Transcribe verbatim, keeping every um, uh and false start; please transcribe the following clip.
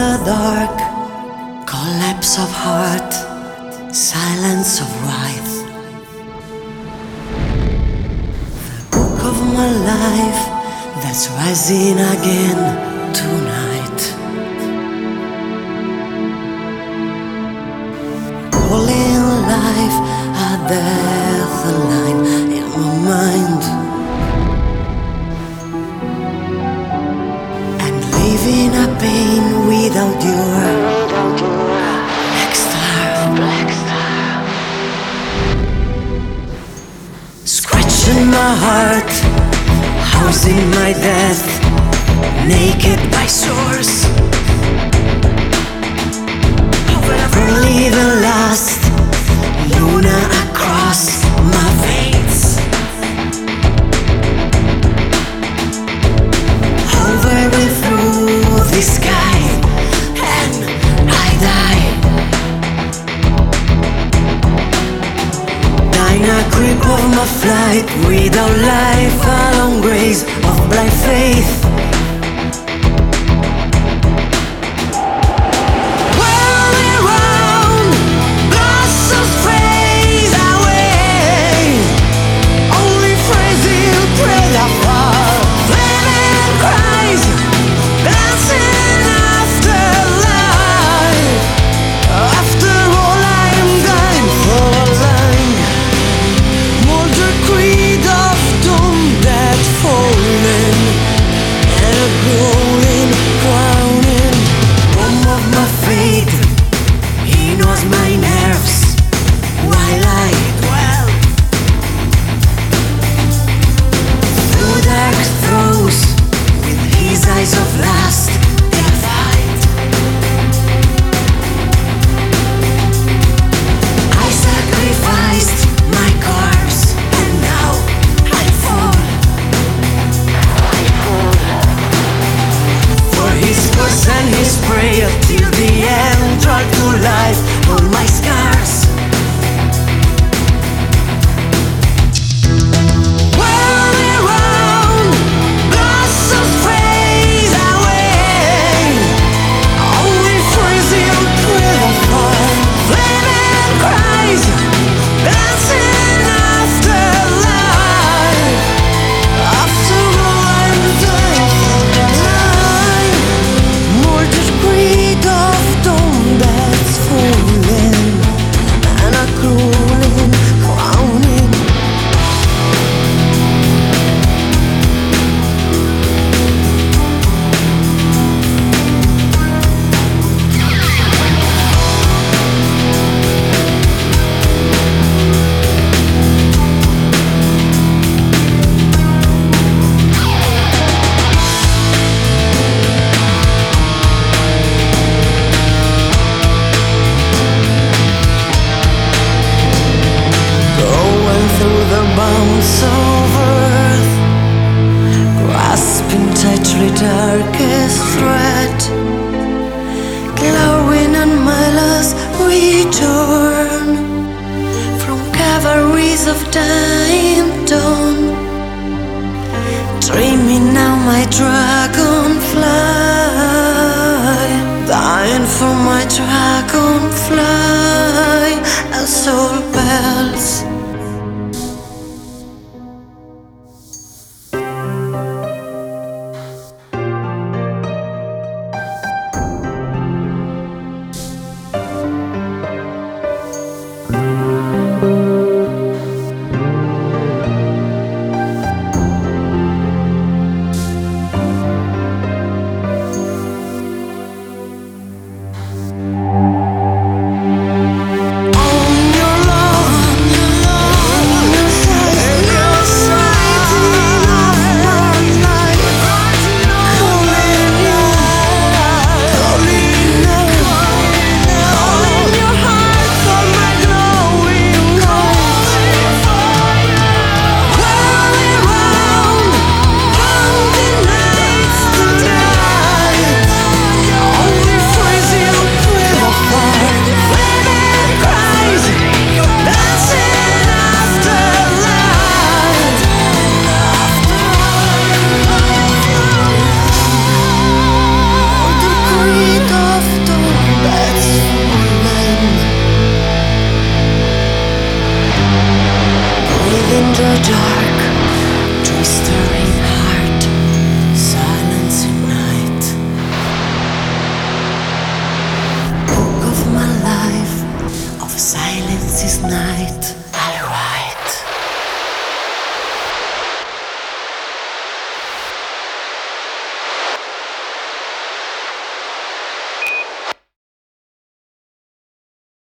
the dark, collapse of heart, silence of wrath. The book of my life that's rising again tonight. Calling life a death line in my mind, and living a pain without your black star, black star. Scratching my heart, housing my death, naked by source. Only the last Luna across my veins. Hovering through the sky, and I die. Dying a grip of my flight, without life, a long grace of blind faith. Of last fight, I sacrificed my corpse, and now I fall. I fall for his curse and his prayer till the end. Tried to life all my scars. Bounce of earth, grasping tightly darkest thread, glowing on my last return from cavalries of dying dawn. Dreaming now my dragonfly, dying for my dragonfly, as soul bells. in the dark.